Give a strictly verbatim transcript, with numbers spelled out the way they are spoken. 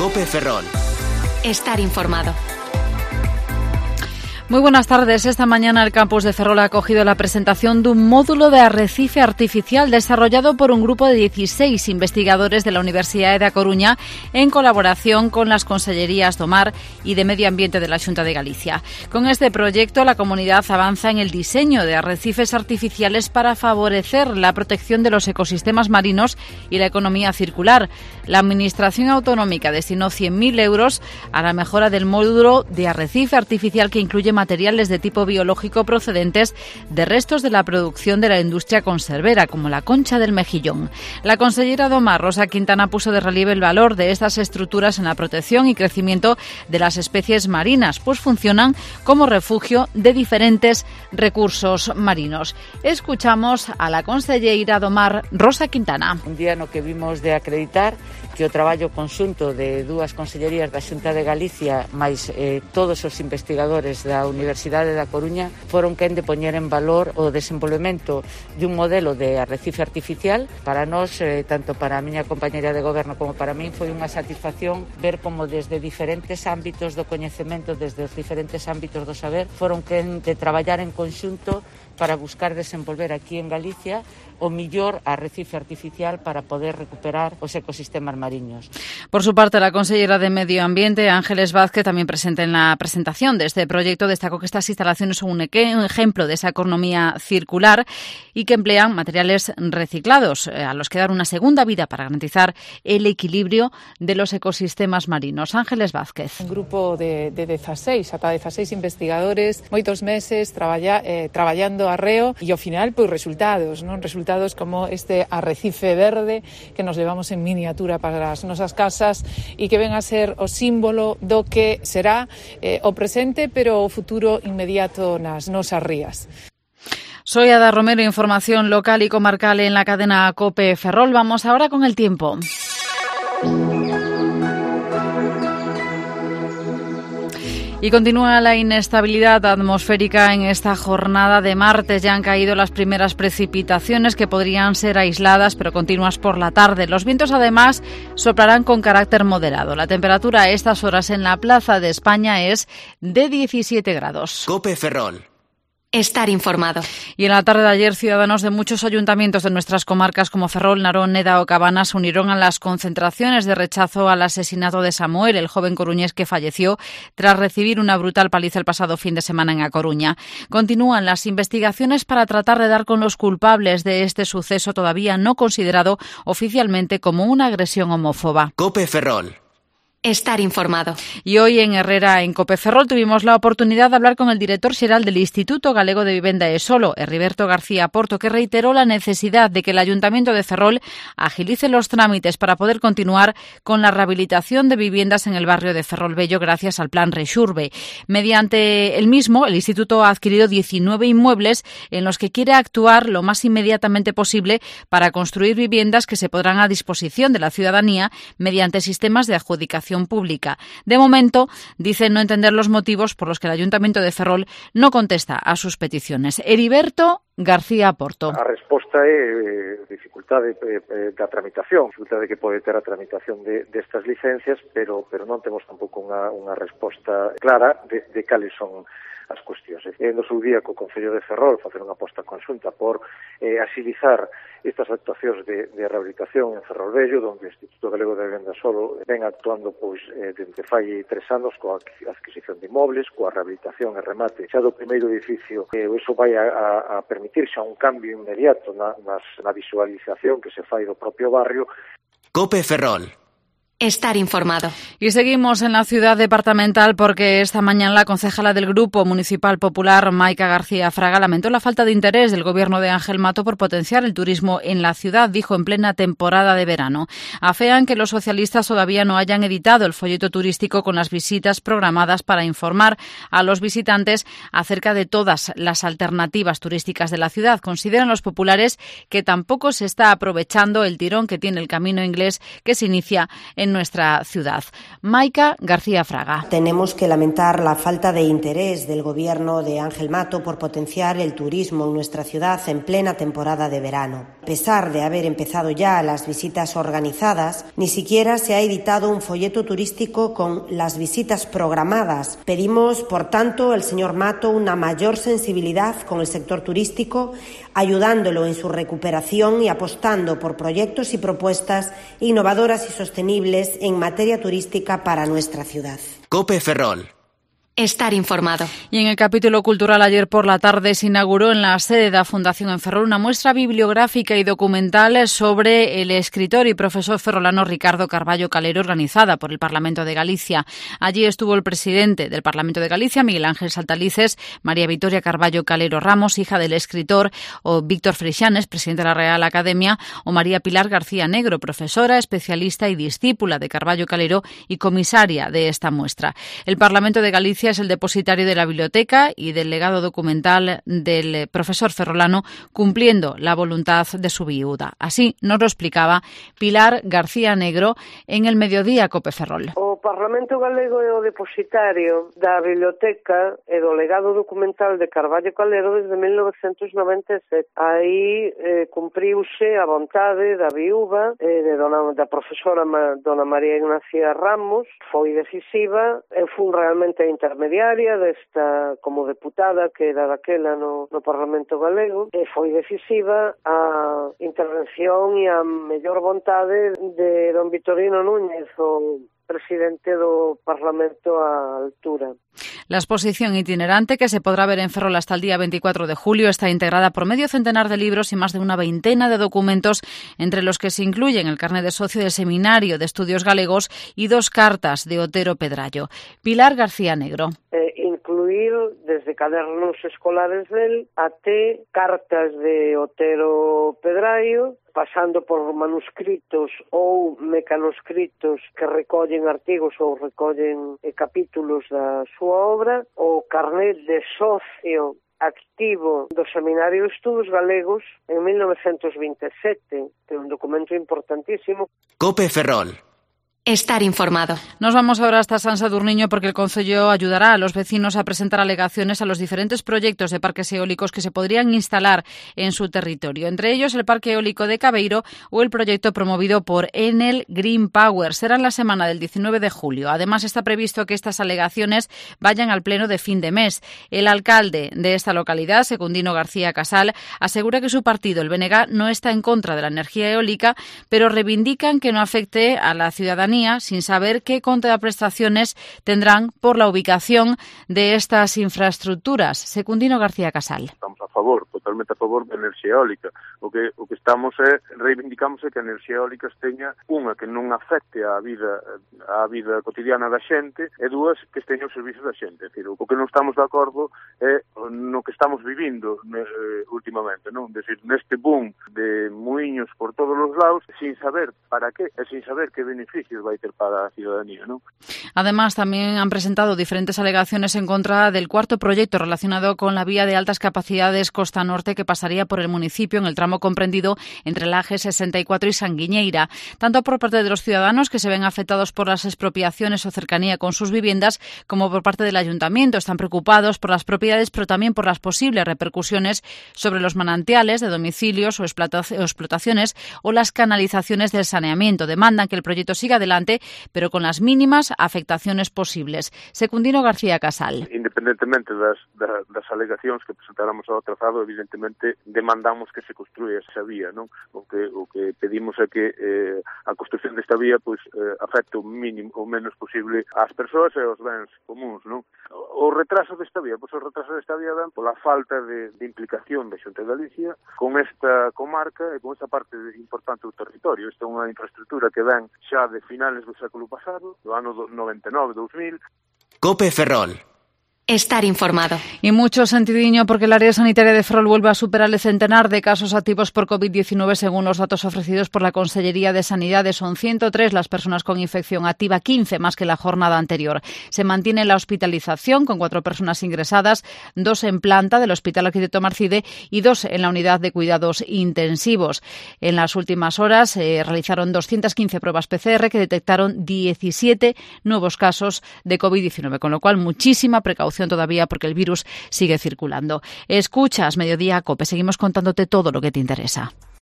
COPE Ferrol. Estar informado. Muy buenas tardes. Esta mañana el campus de Ferrol ha acogido la presentación de un módulo de arrecife artificial desarrollado por un grupo de dieciséis investigadores de la Universidad de A Coruña en colaboración con las consellerías do Mar y de Medio Ambiente de la Xunta de Galicia. Con este proyecto, la comunidad avanza en el diseño de arrecifes artificiales para favorecer la protección de los ecosistemas marinos y la economía circular. La Administración Autonómica destinó cien mil euros a la mejora del módulo de arrecife artificial, que incluye materiales de tipo biológico procedentes de restos de la producción de la industria conservera, como la concha del mejillón. La consellera do Mar, Rosa Quintana, puso de relieve el valor de estas estructuras en la protección y crecimiento de las especies marinas, pues funcionan como refugio de diferentes recursos marinos. Escuchamos a la consellera do Mar, Rosa Quintana. Un día no que vimos de acreditar que o traballo conxunto de dúas consellerías da Xunta de Galicia máis eh, todos os investigadores da Universidade da Coruña foron quen de poñer en valor o desenvolvemento de un modelo de arrecife artificial. Para nós, eh, tanto para a miña compañera de goberno como para min, foi unha satisfacción ver como desde diferentes ámbitos do coñecemento, desde os diferentes ámbitos do saber, foron quen de traballar en conxunto para buscar desenvolver aquí en Galicia o millor arrecife artificial para poder recuperar os ecosistemas mariños. Por su parte, la consellera de Medio Ambiente, Ángeles Vázquez, también presente en la presentación de este proyecto, destacó que estas instalaciones son un ejemplo de esa economía circular y que emplean materiales reciclados, a los que dar una segunda vida para garantizar el equilibrio de los ecosistemas marinos. Ángeles Vázquez. Un grupo de, de dieciséis, ata dieciséis investigadores, moitos meses traballa, eh, traballando arreo e ao final, pois, resultados, non? Resultados como este arrecife verde que nos levamos en miniatura para as nosas casas e que ven a ser o símbolo do que será eh, o presente, pero o futuro inmediato nas nosas rías. Soy Ada Romero, información local y comarcal en la cadena COPE Ferrol. Vamos ahora con el tiempo. Y continúa la inestabilidad atmosférica en esta jornada de martes. Ya han caído las primeras precipitaciones, que podrían ser aisladas pero continuas por la tarde. Los vientos, además, soplarán con carácter moderado. La temperatura a estas horas en la Plaza de España es de diecisiete grados. COPE Ferrol. Estar informado. Y en la tarde de ayer, ciudadanos de muchos ayuntamientos de nuestras comarcas como Ferrol, Narón, Neda o Cabanas se unieron a las concentraciones de rechazo al asesinato de Samuel, el joven coruñés que falleció tras recibir una brutal paliza el pasado fin de semana en A Coruña. Continúan las investigaciones para tratar de dar con los culpables de este suceso, todavía no considerado oficialmente como una agresión homófoba. COPE Ferrol. Estar informado. Y hoy en Herrera, en COPE Ferrol, tuvimos la oportunidad de hablar con el director xeral del Instituto Galego de Vivenda e Solo, Heriberto García Porto, que reiteró la necesidad de que el Ayuntamiento de Ferrol agilice los trámites para poder continuar con la rehabilitación de viviendas en el barrio de Ferrol Bello gracias al Plan Rexurbe. Mediante el mismo, el Instituto ha adquirido diecinueve inmuebles en los que quiere actuar lo más inmediatamente posible para construir viviendas que se pondrán a disposición de la ciudadanía mediante sistemas de adjudicación pública. De momento, dicen no entender los motivos por los que el Ayuntamiento de Ferrol no contesta a sus peticiones. Heriberto García Porto. A resposta é eh, dificultade eh, da tramitación, dificultade que pode ter a tramitación de, destas licencias, pero pero non temos tampouco unha, unha resposta clara de, de cales son as cuestións. E no seu día co Concello de Ferrol facer unha aposta conxunta por eh, agilizar estas actuacións de, de rehabilitación en Ferrol Bello, onde o Instituto Galego de Vivenda Solo ven actuando pois eh, dende fai tres anos coa adquisición de inmobles, coa rehabilitación e remate xa do primeiro edificio. Eh, iso vai a, a permitir xa un cambio inmediato na, nas, na visualización que se fai do propio barrio. COPE Ferrol. Estar informado. Y seguimos en la ciudad departamental porque esta mañana la concejala del Grupo Municipal Popular, Maica García Fraga, lamentó la falta de interés del gobierno de Ángel Mato por potenciar el turismo en la ciudad, dijo en plena temporada de verano. Afean que los socialistas todavía no hayan editado el folleto turístico con las visitas programadas para informar a los visitantes acerca de todas las alternativas turísticas de la ciudad. Consideran los populares que tampoco se está aprovechando el tirón que tiene el Camino Inglés, que se inicia en en nuestra ciudad. Maica García Fraga. Tenemos que lamentar la falta de interés del gobierno de Ángel Mato por potenciar el turismo en nuestra ciudad en plena temporada de verano. A pesar de haber empezado ya las visitas organizadas, ni siquiera se ha editado un folleto turístico con las visitas programadas. Pedimos, por tanto, al señor Mato una mayor sensibilidad con el sector turístico, ayudándolo en su recuperación y apostando por proyectos y propuestas innovadoras y sostenibles en materia turística para nuestra ciudad. COPE Ferrol. Estar informado. Y en el capítulo cultural, ayer por la tarde se inauguró en la sede de la Fundación en Ferrol una muestra bibliográfica y documental sobre el escritor y profesor ferrolano Ricardo Carballo Calero, organizada por el Parlamento de Galicia. Allí estuvo el presidente del Parlamento de Galicia, Miguel Ángel Saltalices, María Victoria Carballo Calero Ramos, hija del escritor, o Víctor Freixanes, presidente de la Real Academia, o María Pilar García Negro, profesora, especialista y discípula de Carballo Calero y comisaria de esta muestra. El Parlamento de Galicia es el depositario de la biblioteca y del legado documental del profesor ferrolano, cumpliendo la voluntad de su viuda. Así nos lo explicaba Pilar García Negro en el Mediodía COPE Ferrol. O Parlamento Galego é o depositario da biblioteca e do legado documental de Carballo Calero desde mil novecentos noventa e sete. Aí eh, cumpriuse a vontade da viúva eh, de dona, da profesora ma, dona María Ignacia Ramos. Foi decisiva, eu fui realmente a intermediaria desta, como deputada que era daquela no, no Parlamento Galego, e foi decisiva a intervención e a mellor vontade de don Vitorino Núñez, o presidente do Parlamento á altura. La exposición itinerante, que se podrá ver en Ferrol hasta el día veinticuatro de julio, está integrada por medio centenar de libros y más de una veintena de documentos, entre los que se incluyen el carné de socio del Seminario de Estudios Galegos y dos cartas de Otero Pedrallo. Pilar García Negro. Eh, incluir desde cadernos escolares del até cartas de Otero Pedrallo, pasando por manuscritos ou mecanoscritos que recollen artigos ou recollen eh, capítulos da súa obra, o carnet de socio activo do Seminario de Estudos Galegos en mil novecentos vinte e sete, que é un documento importantísimo. COPE Ferrol. Estar informado. Nos vamos ahora hasta San Sadurniño porque el Concello ayudará a los vecinos a presentar alegaciones a los diferentes proyectos de parques eólicos que se podrían instalar en su territorio. Entre ellos el Parque Eólico de Cabeiro o el proyecto promovido por Enel Green Power. Será en la semana del diecinueve de julio. Además está previsto que estas alegaciones vayan al pleno de fin de mes. El alcalde de esta localidad, Secundino García Casal, asegura que su partido, el B N G, no está en contra de la energía eólica, pero reivindican que no afecte a la ciudadanía sin saber qué contraprestaciones tendrán por la ubicación de estas infraestructuras. Secundino García Casal. Estamos a favor, totalmente a favor da enerxía eólica. O que o que estamos é reivindicamos é que a enerxía eólica teña unha que non afecte a vida a vida cotidiana da xente e dúas que teña o servicio da xente. É dicir, o que non estamos de acordo é no que estamos vivindo eh, últimamente, non? É dicir, neste boom de muiños por todos os lados, sin saber para qué e sin saber que beneficios vai ter para a ciudadanía, ¿no? Además, también han presentado diferentes alegaciones en contra del cuarto proyecto relacionado con la vía de altas capacidades Costa Norte que pasaría por el municipio en el tramo comprendido entre la A G sesenta y cuatro y Sanguiñeira, tanto por parte de los ciudadanos que se ven afectados por las expropiaciones o cercanía con sus viviendas, como por parte del ayuntamiento. Están preocupados por las propiedades, pero también por las posibles repercusiones sobre los manantiales de domicilios o explotaciones o las canalizaciones del saneamiento. Demandan que el proyecto siga adelante, pero con las mínimas afectaciones posibles. Secundino García Casal. Independentemente das, das, das alegacións que presentáramos ao trazado, evidentemente demandamos que se construya esa vía, non? O que o que pedimos é que eh, a construción desta vía pois eh, afecte o mínimo o menos posible ás persoas e aos bens comuns, non? O, o retraso desta vía, pois o retraso desta vía ven pola falta de, de implicación da Xunta de Galicia con esta comarca e con esta parte importante do territorio. Esta é unha infraestructura que ven xa de finales do século pasado, do ano noventa e nove, dous mil. COPE Ferrol. Estar informado. Y mucho sentidiño porque el área sanitaria de Ferrol vuelve a superar el centenar de casos activos por covid diecinueve según los datos ofrecidos por la Consellería de Sanidade. Son ciento tres las personas con infección activa, quince más que la jornada anterior. Se mantiene la hospitalización con cuatro personas ingresadas, dos en planta del Hospital Arquitecto Marcide y dos en la unidad de cuidados intensivos. En las últimas horas se eh, realizaron doscientas quince pruebas P C R que detectaron diecisiete nuevos casos de covid diecinueve, con lo cual muchísima precaución todavía porque el virus sigue circulando. Escuchas Mediodía COPE, seguimos contándote todo lo que te interesa.